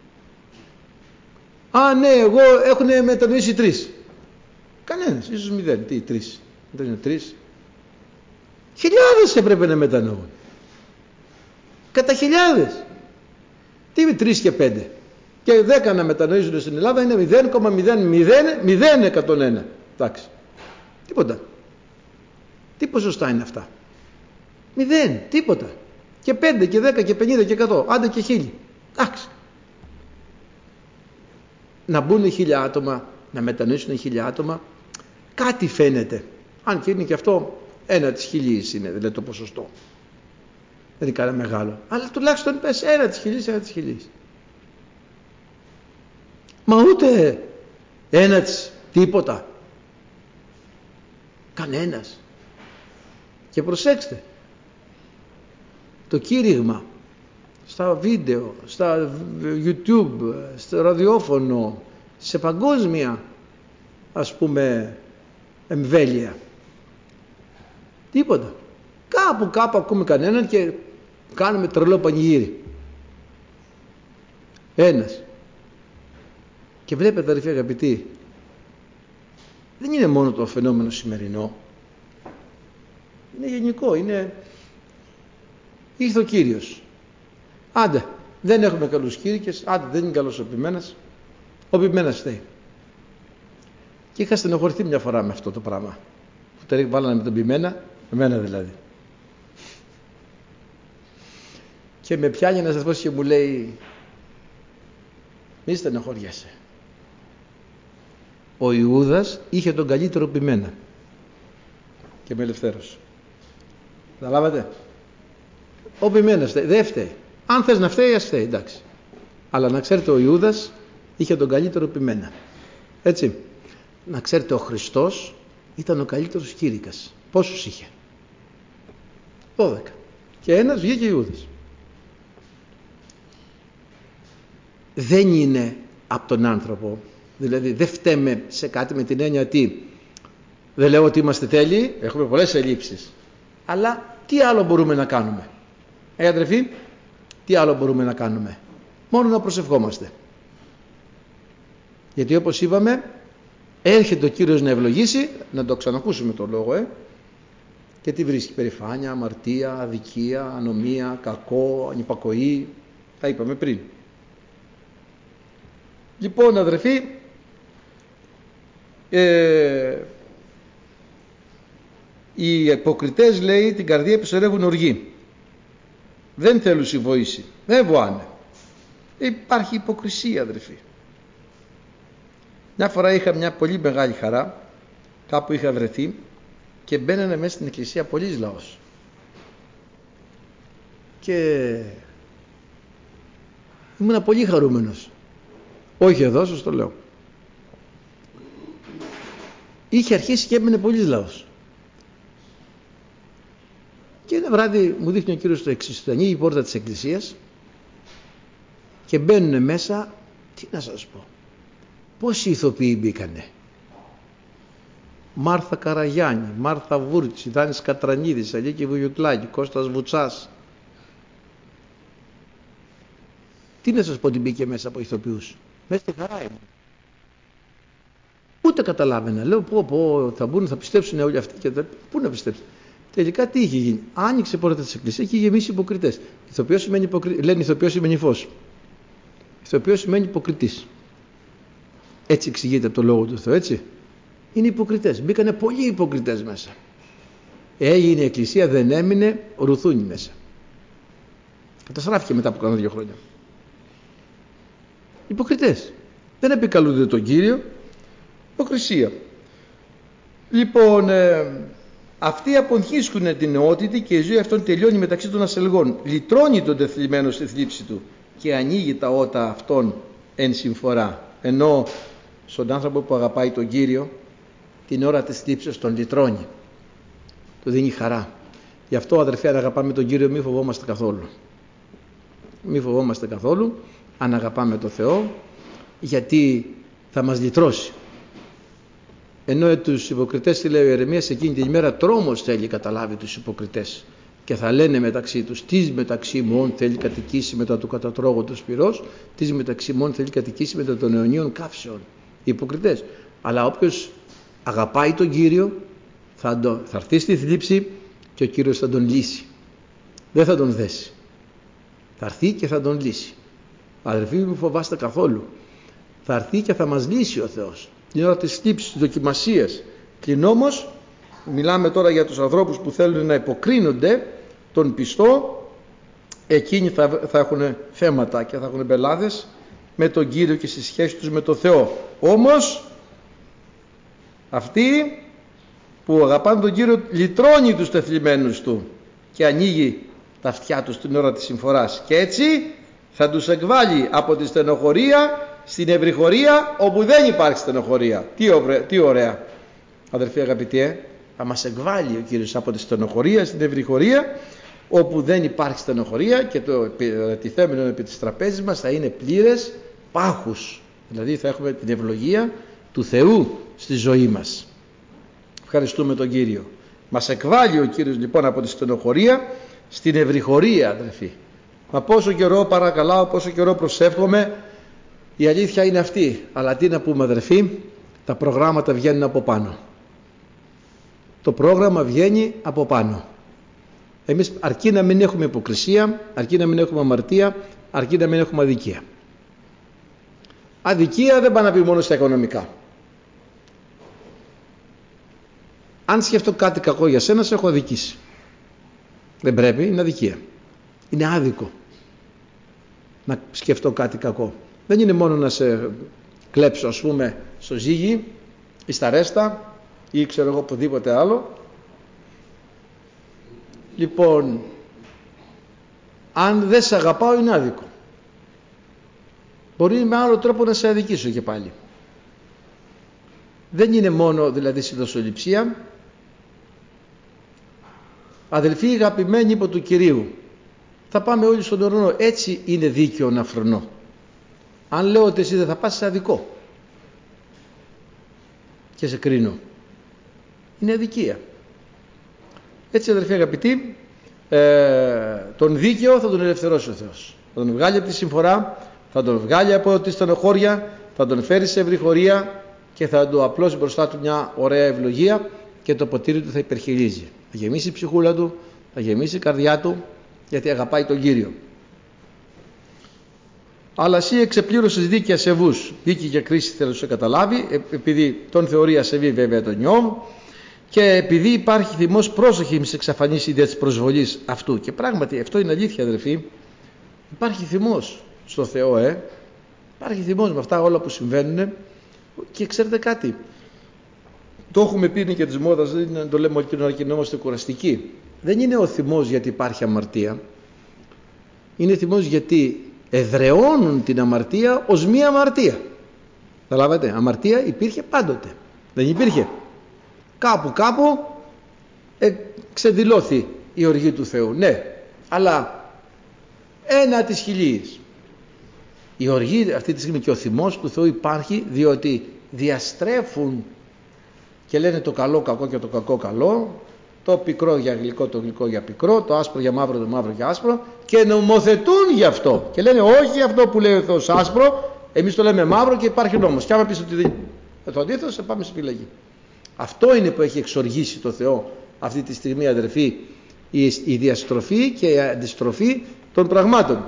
Α, ναι, εγώ έχουν μετανοήσει τρεις. Κανένας, ίσως μηδέν. Τι, τρεις. Δεν είναι τρεις. Χιλιάδες έπρεπε να μετανοούν. Κατά χιλιάδες. Τι είναι τρεις και πέντε. Και δέκα να μετανοήσουν στην Ελλάδα είναι μηδέν κόμμα μηδέν μηδέν εκατόν ένα. Εντάξει. Τίποτα. Τι ποσοστά είναι αυτά? Μηδέν. Τίποτα. Και πέντε και δέκα και πενήντα και εκατό. Άντε και χίλια. Εντάξει. Να μπουν χίλια άτομα, να μετανοήσουν χίλια άτομα, κάτι φαίνεται. Αν και είναι και αυτό ένα της χιλής είναι, δηλαδή το ποσοστό. Δεν είναι κανένα μεγάλο. Αλλά τουλάχιστον πες ένα της χιλής, ένα της χιλής. Μα ούτε ένα της τίποτα. Κανένας. Και προσέξτε, το κήρυγμα στα βίντεο, στα YouTube, στο ραδιόφωνο, σε παγκόσμια, ας πούμε, εμβέλεια. Τίποτα. Κάπου κάπου ακούμε κανέναν και κάνουμε τρελό πανηγύρι. Ένας. Και βλέπετε, αδερφοί αγαπητοί, δεν είναι μόνο το φαινόμενο σημερινό. Είναι γενικό, είναι... Ήρθε ο Κύριος. Άντε, δεν έχουμε καλούς κήρυκες, άντε δεν είναι καλός ο ποιμένας. Ο ποιμένας φταίει. Και είχα στενοχωρηθεί μια φορά με αυτό το πράγμα. Που τα βάλανε με τον ποιμένα, εμένα δηλαδή. Και με πιάνει ένας αδερφός και μου λέει, μη στενοχωριέσαι. Ο Ιούδας είχε τον καλύτερο ποιμένα. Και με ελευθέρωσε. Καταλάβατε. Ο ποιμένας φταίει, δεν φταίει. Αν θες να φταίει, ας φταίει, εντάξει. Αλλά να ξέρετε, ο Ιούδας είχε τον καλύτερο ποιμένα. Έτσι. Να ξέρετε, ο Χριστός ήταν ο καλύτερος κήρυκας. Πόσους είχε? δώδεκα. Και ένας βγήκε Ιούδας. Δεν είναι από τον άνθρωπο. Δηλαδή δεν φταίμε σε κάτι με την έννοια τι. Δεν λέω ότι είμαστε τέλειοι, έχουμε πολλές ελλείψεις. Αλλά τι άλλο μπορούμε να κάνουμε? Ε, αδερφοί, τι άλλο μπορούμε να κάνουμε? Μόνο να προσευχόμαστε. Γιατί όπως είπαμε, έρχεται ο Κύριος να ευλογήσει, να το ξανακούσουμε το λόγο, ε, και τι βρίσκει? Περηφάνεια, αμαρτία, αδικία, ανομία, κακό, ανυπακοή. Τα είπαμε πριν. Λοιπόν, αδερφοί, Ε, οι υποκριτές, λέει, την καρδία επισορεύουν οργή. Δεν θέλουν συμβοήσει. Δεν βοάνε. Υπάρχει υποκρισία, αδερφοί. Μια φορά είχα μια πολύ μεγάλη χαρά. Κάπου είχα βρεθεί και μπαίνανε μέσα στην εκκλησία πολλής λαός. Και ήμουνα πολύ χαρούμενος. Όχι εδώ, σας το λέω. Είχε αρχίσει και έμπαινε πολλής λαός. Και ένα βράδυ μου δείχνει ο Κύριος το εξής: ανοίγει η πόρτα της εκκλησίας και μπαίνουν μέσα, τι να σας πω, πόσοι ηθοποιοί μπήκανε. Μάρθα Καραγιάννη, Μάρθα Βούρτση, Δάνης Κατρανίδης, Αλίκη Βουγιουκλάκη, Κώστας Βουτσάς. Τι να σας πω, ότι μπήκε μέσα από ηθοποιούς. Μέσα στη χαρά ήμουν. Ούτε καταλάβαινα. Λέω πω, πω, θα μπουν, θα πιστέψουν όλοι αυτοί. Και θα... Πού να πιστέψουν. Τελικά τι είχε γίνει. Άνοιξε πόρτα της εκκλησίας και είχε γεμίσει υποκριτές. Ηθοποιός σημαίνει υποκρι... Λένε ηθοποιός σημαίνει φως. Ηθοποιός σημαίνει υποκριτής. Έτσι εξηγείται από το λόγο του Θεού, έτσι. Είναι υποκριτές. Μπήκανε πολλοί υποκριτές μέσα. Έγινε η εκκλησία, δεν έμεινε ρουθούνι μέσα. Καταστράφηκε μετά από κάνα δύο χρόνια. Υποκριτές. Δεν επικαλούνται τον Κύριο. Υποκρισία. Λοιπόν, ε, αυτοί απονχίσκουν την νεότητη και η ζωή αυτών τελειώνει μεταξύ των ασελγών. Λυτρώνει τον τεθλιμμένο στη θλίψη του και ανοίγει τα ότα αυτών εν συμφορά. Ενώ στον άνθρωπο που αγαπάει τον Κύριο, την ώρα της θλίψης τον λυτρώνει. Του δίνει χαρά. Γι' αυτό, αδερφοί, αν αγαπάμε τον Κύριο, μη φοβόμαστε καθόλου. Μη φοβόμαστε καθόλου αν αγαπάμε τον Θεό, γιατί θα μας λυτρώσει. Ενώ τους υποκριτές, τι λέει ο Ιερεμίας, εκείνη την ημέρα τρόμος θέλει καταλάβει τους υποκριτές και θα λένε μεταξύ τους, τις μεταξύ μόν θέλει κατοικήσει μετά του κατατρώγοντος πυρός, τις μεταξύ μόν θέλει κατοικήσει μετά των αιωνίων καύσεων. Οι υποκριτές. Αλλά όποιος αγαπάει τον Κύριο θα, το, θα έρθει στη θλίψη και ο Κύριος θα τον λύσει. Δεν θα τον δέσει. Θα έρθει και θα τον λύσει. Αδερφοί, μην φοβάστε καθόλου. Θα έρθει και θα μας λύσει ο Θεός. Την ώρα της θλίψης, της δοκιμασίας. Και όμως, μιλάμε τώρα για τους ανθρώπους που θέλουν να υποκρίνονται τον πιστό, εκείνοι θα, θα έχουν θέματα και θα έχουν μπελάδες με τον Κύριο και στη σχέση τους με τον Θεό. Όμως, αυτοί που αγαπάνε τον Κύριο λυτρώνει τους τεθλιμμένους του και ανοίγει τα αυτιά τους την ώρα της συμφοράς. Και έτσι θα τους εκβάλει από τη στενοχωρία στην ευρυχωρία όπου δεν υπάρχει στενοχωρία. Τι, ωραία, τι ωραία, αδερφοί αγαπητοί, ε? Θα μας εκβάλει ο Κύριος από τη στενοχωρία στην ευρυχωρία όπου δεν υπάρχει στενοχωρία και το τιθέμενο επί της τραπέζης μας θα είναι πλήρες πάχους. Δηλαδή θα έχουμε την ευλογία του Θεού στη ζωή μας. Ευχαριστούμε τον Κύριο. Μας εκβάλει ο Κύριος λοιπόν από τη στενοχωρία στην ευρυχωρία, αδερφοί. Μα πόσο καιρό παρακαλάω, πόσο καιρό προσεύχομαι, η αλήθεια είναι αυτή. Αλλά τι να πούμε, αδερφοί, τα προγράμματα βγαίνουν από πάνω. Το πρόγραμμα βγαίνει από πάνω. Εμείς αρκεί να μην έχουμε υποκρισία, αρκεί να μην έχουμε αμαρτία, αρκεί να μην έχουμε αδικία. Αδικία δεν πάει να πει μόνο στα οικονομικά. Αν σκεφτώ κάτι κακό για σένα, σε έχω αδικήσει. Δεν πρέπει, είναι αδικία. Είναι άδικο να σκεφτώ κάτι κακό. Δεν είναι μόνο να σε κλέψω, ας πούμε, στο ζύγι ή στα ρέστα ή ξέρω εγώ οπουδήποτε άλλο. Λοιπόν, αν δεν σε αγαπάω είναι άδικο. Μπορεί με άλλο τρόπο να σε αδικήσω και πάλι. Δεν είναι μόνο δηλαδή συνδοσοληψία. Αδελφοί αγαπημένοι υπό του Κυρίου, θα πάμε όλοι στον ουρανό. Έτσι είναι δίκαιο να φρονώ. Αν λέω ότι εσύ δεν θα πας, σε αδικό και σε κρίνω. Είναι αδικία. Έτσι, αδελφοί αγαπητοί, ε, τον δίκαιο θα τον ελευθερώσει ο Θεός. Θα τον βγάλει από τη συμφορά, θα τον βγάλει από τη στενοχώρια, θα τον φέρει σε ευρυχωρία και θα του απλώσει μπροστά του μια ωραία ευλογία και το ποτήρι του θα υπερχειλίζει. Θα γεμίσει η ψυχούλα του, θα γεμίσει η καρδιά του, γιατί αγαπάει τον Κύριο. Αλλά εσύ εξεπλήρωσες δίκαια ασεβούς. Δίκη για κρίση θέλω να σε καταλάβει, επειδή τον θεωρεί ασεβή βέβαια τον Ιώβ, και επειδή υπάρχει θυμός, πρόσεχε μη σε εξαφανίσει δια της προσβολής αυτού. Και πράγματι αυτό είναι αλήθεια, αδερφοί. Υπάρχει θυμός στο Θεό, ε. Υπάρχει θυμός με αυτά όλα που συμβαίνουν. Και ξέρετε κάτι, το έχουμε πει, είναι και της μόδας, δεν το λέμε όλη την ώρα και είμαστε κουραστικοί. Δεν είναι ο θυμός γιατί υπάρχει αμαρτία. Είναι θυμός γιατί εδραιώνουν την αμαρτία ως μία αμαρτία. Καταλάβατε, αμαρτία υπήρχε πάντοτε. Δεν υπήρχε. Κάπου κάπου ε, ξεδηλώθη η οργή του Θεού. Ναι, αλλά ένα της χιλίης. Η οργή αυτή τη στιγμή και ο θυμός του Θεού υπάρχει διότι διαστρέφουν και λένε το καλό κακό και το κακό καλό, το πικρό για γλυκό, το γλυκό για πικρό, το άσπρο για μαύρο, το μαύρο για άσπρο, και νομοθετούν γι' αυτό και λένε όχι αυτό που λέει ο Θεός άσπρο, εμείς το λέμε μαύρο και υπάρχει νόμος, και άμα πεις ότι δεν το αντίθετο θα πάμε σε φυλακή. Αυτό είναι που έχει εξοργήσει το Θεό αυτή τη στιγμή, αδερφοί, η διαστροφή και η αντιστροφή των πραγμάτων.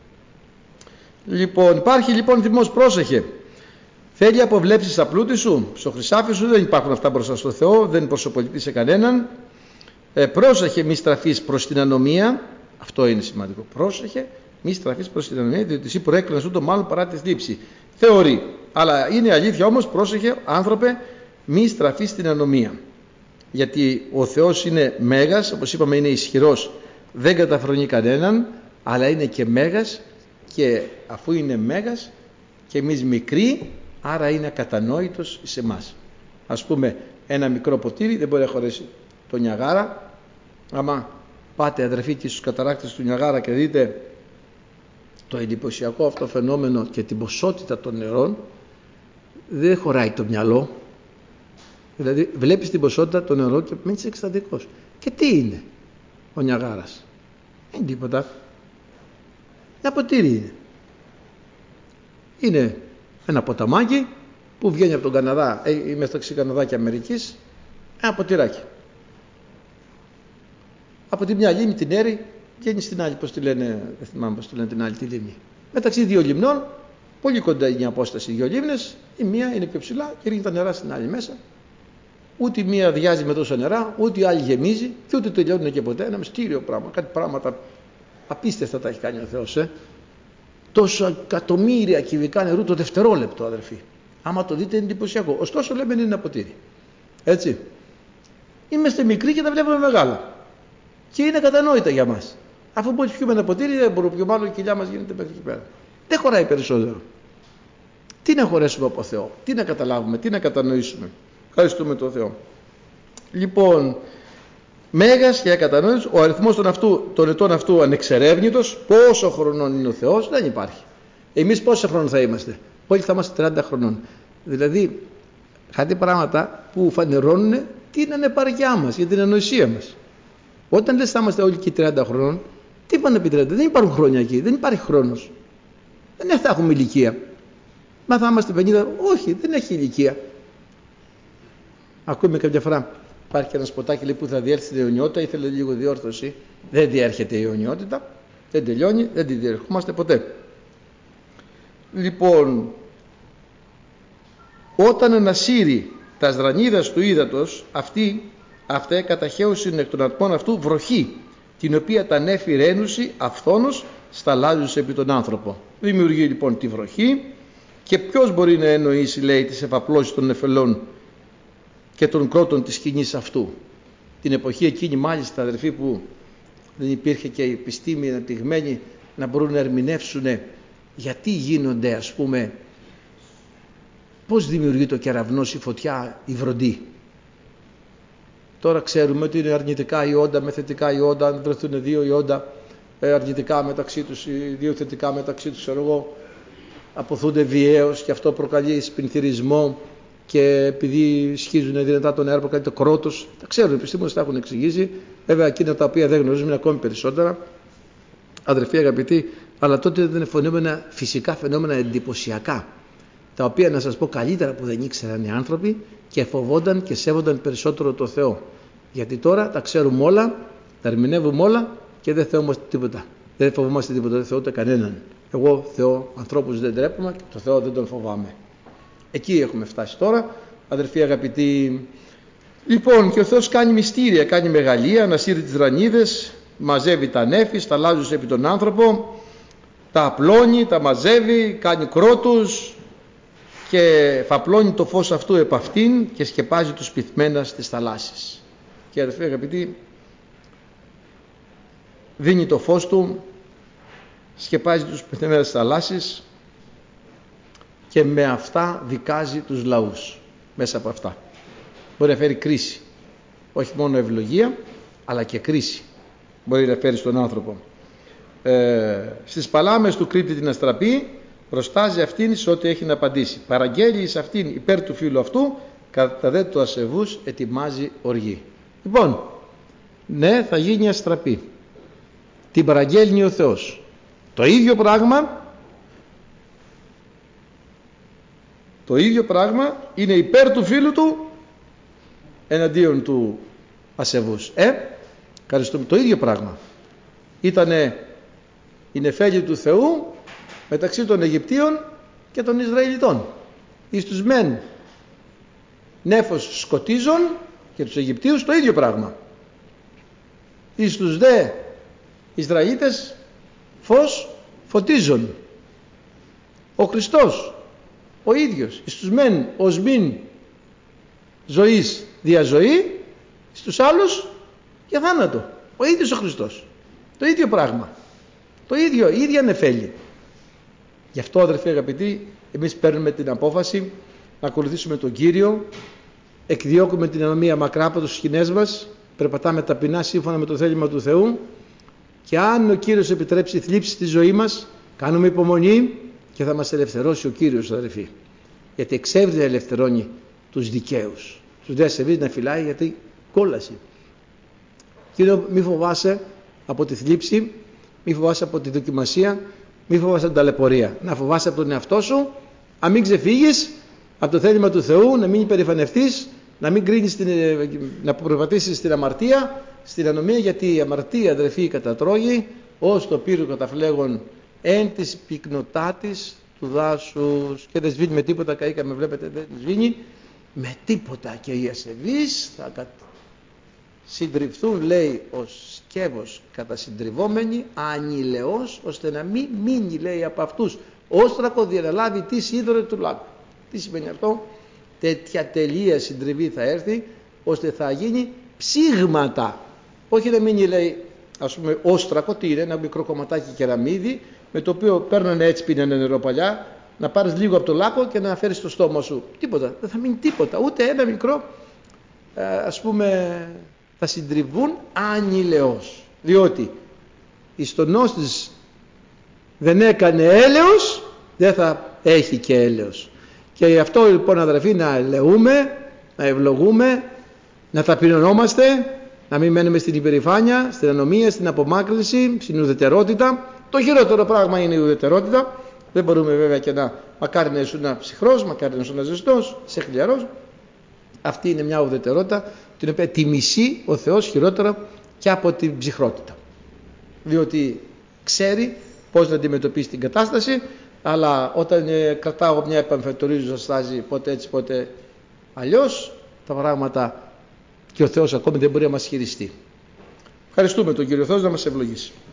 Λοιπόν, υπάρχει λοιπόν θυμός, πρόσεχε. Θέλει αποβλέψεις στα πλούτη σου, στο χρυσάφι σου, δεν υπάρχουν αυτά μπροστά στο Θεό, δεν προσωπολιτεί σε κανέναν. Ε, πρόσεχε μη στραφείς προς την ανομία, αυτό είναι σημαντικό. Πρόσεχε μη στραφείς προς την ανομία, διότι εσύ προέκλανες ούτω μάλλον παρά τη θλίψη. Θεωρεί, αλλά είναι αλήθεια όμως, πρόσεχε άνθρωπε, μη στραφείς στην ανομία. Γιατί ο Θεός είναι μέγας, όπως είπαμε είναι ισχυρός, δεν καταφρονεί κανέναν, αλλά είναι και μέγας, και αφού είναι μέγας και εμείς μικροί, άρα είναι ακατανόητος σε εμάς. Ας πούμε ένα μικρό ποτήρι δεν μπορεί να χωρέσει το Νιαγάρα. Άμα πάτε αδερφοί και στους καταράκτες του Νιαγάρα και δείτε το εντυπωσιακό αυτό φαινόμενο και την ποσότητα των νερών, δεν χωράει το μυαλό. Δηλαδή βλέπεις την ποσότητα των νερών και μένεις εκστατικός. Και τι είναι ο Νιαγάρας? Δεν είναι τίποτα. Ένα ποτήρι είναι. Είναι ένα ποταμάκι που βγαίνει από τον Καναδά ή μεταξύ Καναδά και Αμερικής, ένα ποτηράκι. Από τη μια λίμνη, την Έρη, βγαίνει στην άλλη, πώς τη λένε, δεν θυμάμαι πώς τη λένε την άλλη τη λίμνη. Μεταξύ δύο λιμνών, πολύ κοντά είναι η απόσταση, δύο λίμνες, η μία είναι πιο ψηλά και ρίχνει τα νερά στην άλλη μέσα. Ούτε η μία αδειάζει με τόσα νερά, ούτε η άλλη γεμίζει και ούτε τελειώνουν και ποτέ. Ένα μυστήριο πράγμα, κάτι πράγματα απίστευτα τα έχει κάνει ο Θεός, ε. Τόσα εκατομμύρια κυβικά νερού το δευτερόλεπτο, αδερφοί. Άμα το δείτε είναι εντυπωσιακό. Ωστόσο λέμε είναι ένα ποτήρι. Έτσι. Είμαστε μικροί και τα βλέπουμε μεγάλα. Και είναι κατανόητα για μας. Αφού μόλις πιούμε ένα ποτήρι, δεν μπορούμε πιο μάλλον η κοιλιά μας γίνεται μέχρι εκεί πέρα. Δεν χωράει περισσότερο. Τι να χωρέσουμε από Θεό, τι να καταλάβουμε, τι να κατανοήσουμε. Ευχαριστούμε τον Θεό. Λοιπόν, μέγας και ακατανόητος, ο αριθμός των, αυτού, των ετών αυτού ανεξερεύνητος, πόσο χρονών είναι ο Θεός, δεν υπάρχει. Εμείς πόσο χρονών θα είμαστε? Όλοι θα είμαστε τριάντα χρονών. Δηλαδή, κάτι πράγματα που φανερώνουν την ανεπαρκιά μας, για την ανοησία μας. Όταν λες θα είμαστε όλοι εκεί τριάντα χρονών, τι πάνε επί τριάντα? Δεν υπάρχουν χρόνια εκεί, δεν υπάρχει χρόνος. Δεν θα έχουμε ηλικία. Μα θα είμαστε πενήντα, όχι, δεν έχει ηλικία. Ακούμε κάποια φορά, υπάρχει ένα σποτάκι λέει, που θα διέρχεται στην αιωνιότητα, ήθελε λίγο διόρθωση. Δεν διέρχεται η αιωνιότητα, δεν τελειώνει, δεν τη διερχόμαστε ποτέ. Λοιπόν, όταν ανασύρει τα σδρανίδας του ύδατος, αυτή, αυτέ καταχέωσιν εκ των ατμών αυτού βροχή, την οποία τα νέφη ρένουση αυθόνος σταλάζουσε επί τον άνθρωπο. Δημιουργεί λοιπόν τη βροχή, και ποιος μπορεί να εννοήσει, λέει, τις ευαπλώσεις των νεφελών και των κρότων της σκηνής αυτού? Την εποχή εκείνη μάλιστα, αδερφοί, που δεν υπήρχε και η επιστήμη αναπτυγμένη να μπορούν να ερμηνεύσουν γιατί γίνονται, ας πούμε, πώς δημιουργεί το κεραυνός, η φωτιά, η βροντή. Τώρα ξέρουμε ότι είναι αρνητικά ιόντα με θετικά ιόντα, αν βρεθούν δύο ιόντα αρνητικά μεταξύ τους ή δύο θετικά μεταξύ τους, ξέρω εγώ, αποθούνται βιαίως και αυτό προκαλεί σπινθυρισμό, και επειδή σχίζουν δυνατά τον αέρα προκαλεί το κρότος. Τα ξέρουν οι επιστήμονες, τα έχουν εξηγήσει. Βέβαια εκείνα τα οποία δεν γνωρίζουμε είναι ακόμη περισσότερα, αδερφοί αγαπητοί, αλλά τότε ήταν φαινόμενα, φυσικά φαινόμενα εντυπωσιακά, τα οποία να σας πω καλύτερα που δεν ήξεραν οι άνθρωποι και φοβόνταν και σέβονταν περισσότερο το Θεό. Γιατί τώρα τα ξέρουμε όλα, τα ερμηνεύουμε όλα και δεν θεόμαστε τίποτα. Δεν φοβόμαστε τίποτα, δεν θεώτε κανέναν. Εγώ Θεό ανθρώπους δεν τρέπομαι και το Θεό δεν τον φοβάμαι. Εκεί έχουμε φτάσει τώρα, αδερφοί αγαπητοί. Λοιπόν, και ο Θεός κάνει μυστήρια, κάνει μεγαλεία, ανασύρει τις ρανίδες, μαζεύει τα νέφη, τα λάζους επί τον άνθρωπο, τα απλώνει, τα μαζεύει, κάνει κρότους και φαπλώνει το φως αυτού επ' αυτήν και σκεπάζει τους πυθμένα στις θαλάσσες. Και αδερφοί αγαπητοί, δίνει το φως του, σκεπάζει τους πυθμένα στις θαλάσσες και με αυτά δικάζει τους λαούς μέσα από αυτά. Μπορεί να φέρει κρίση, όχι μόνο ευλογία αλλά και κρίση μπορεί να φέρει στον άνθρωπο. Ε, στις παλάμες του κρύπτει την αστραπή, προστάζει αυτήν σε ό,τι έχει να απαντήσει. Παραγγέλει εις αυτήν υπέρ του φίλου αυτού, κατά δε του ασεβούς ετοιμάζει οργή. Λοιπόν, ναι, θα γίνει αστραπή. Την παραγγέλνει ο Θεός. Το ίδιο πράγμα, το ίδιο πράγμα είναι υπέρ του φίλου του εναντίον του ασεβούς. Ε, ευχαριστούμε. Το ίδιο πράγμα. Ήτανε η νεφέλη του Θεού μεταξύ των Αιγυπτίων και των Ισραηλιτών. Εις τους μεν νέφος σκοτίζων και τους Αιγυπτίους το ίδιο πράγμα. Εις τους δε Ισραηλίτες φως φωτίζων. Ο Χριστός ο ίδιος εις τους μεν οσμήν ζωής διαζωή, στους άλλους για θάνατο. Ο ίδιος ο Χριστός. Το ίδιο πράγμα. Το ίδιο, η ίδια νεφέλη. Γι' αυτό αδερφοί αγαπητοί, εμείς παίρνουμε την απόφαση να ακολουθήσουμε τον Κύριο, εκδιώκουμε την ανομία μακρά από τους σκηνές μας, περπατάμε ταπεινά σύμφωνα με το θέλημα του Θεού και αν ο Κύριος επιτρέψει θλίψη στη ζωή μας, κάνουμε υπομονή και θα μας ελευθερώσει ο Κύριος αδερφοί. Γιατί εξέβρει να ελευθερώνει τους δικαίους. Τους δε ασεβείς να φυλάει γιατί κόλαση. Κύριο, μη φοβάσαι από τη θλίψη, μη φοβάσαι από τη δοκιμασία, μη φοβάσαι από την ταλαιπωρία. Να φοβάσαι από τον εαυτό σου, να μην ξεφύγεις από το θέλημα του Θεού, να μην υπερηφανευτείς, να μην κρίνεις την, να προπατήσεις στην αμαρτία, στην ανομία, γιατί η αμαρτία αδερφοί κατατρώγει, ως το πύρο καταφλέγον εν της πυκνοτάτης του δάσους και δεν σβήνει με τίποτα, καήκαμε βλέπετε δεν σβήνει με τίποτα και οι ασεβείς θα κατ... συντριφθούν λέει ως σκεύος κατασυντριβόμενοι ανηλαιός ώστε να μην μείνει λέει από αυτούς όστρακο διαναλάβει τη σίδωρε του λάκου. Τι σημαίνει αυτό? Τέτοια τελεία συντριβή θα έρθει ώστε θα γίνει ψήγματα, όχι να μείνει λέει ας πούμε όστρακο, τι είναι, ένα μικρό κομματάκι κεραμίδι με το οποίο παίρνανε έτσι πίνανε νερό παλιά, να πάρεις λίγο από το λάκκο και να φέρεις στο στόμα σου. Τίποτα, δεν θα μείνει τίποτα, ούτε ένα μικρό, ας πούμε, θα συντριβούν ανηλαιώς. Διότι η στονός της δεν έκανε έλεος, δεν θα έχει και έλεος. Και γι' αυτό λοιπόν αδερφοί να ελεούμε, να ευλογούμε, να ταπεινωνόμαστε, να μην μένουμε στην υπερηφάνεια, στην ανομία, στην απομάκρυνση, στην ουδετερότητα. Το χειρότερο πράγμα είναι η ουδετερότητα. Δεν μπορούμε βέβαια και να μακάρι να ήσουν ψυχρός, μακάρι να ήσουν ζεστός, σε χλιαρός. Αυτή είναι μια ουδετερότητα την οποία τη μισεί ο Θεός χειρότερα και από την ψυχρότητα. Διότι ξέρει πώς να αντιμετωπίσει την κατάσταση, αλλά όταν ε, κρατάω μια επαμφετορίζουσα στάση πότε έτσι πότε αλλιώς, τα πράγματα και ο Θεός ακόμη δεν μπορεί να μας χειριστεί. Ευχαριστούμε τον Κύριο Θεός να μας ευλογήσει.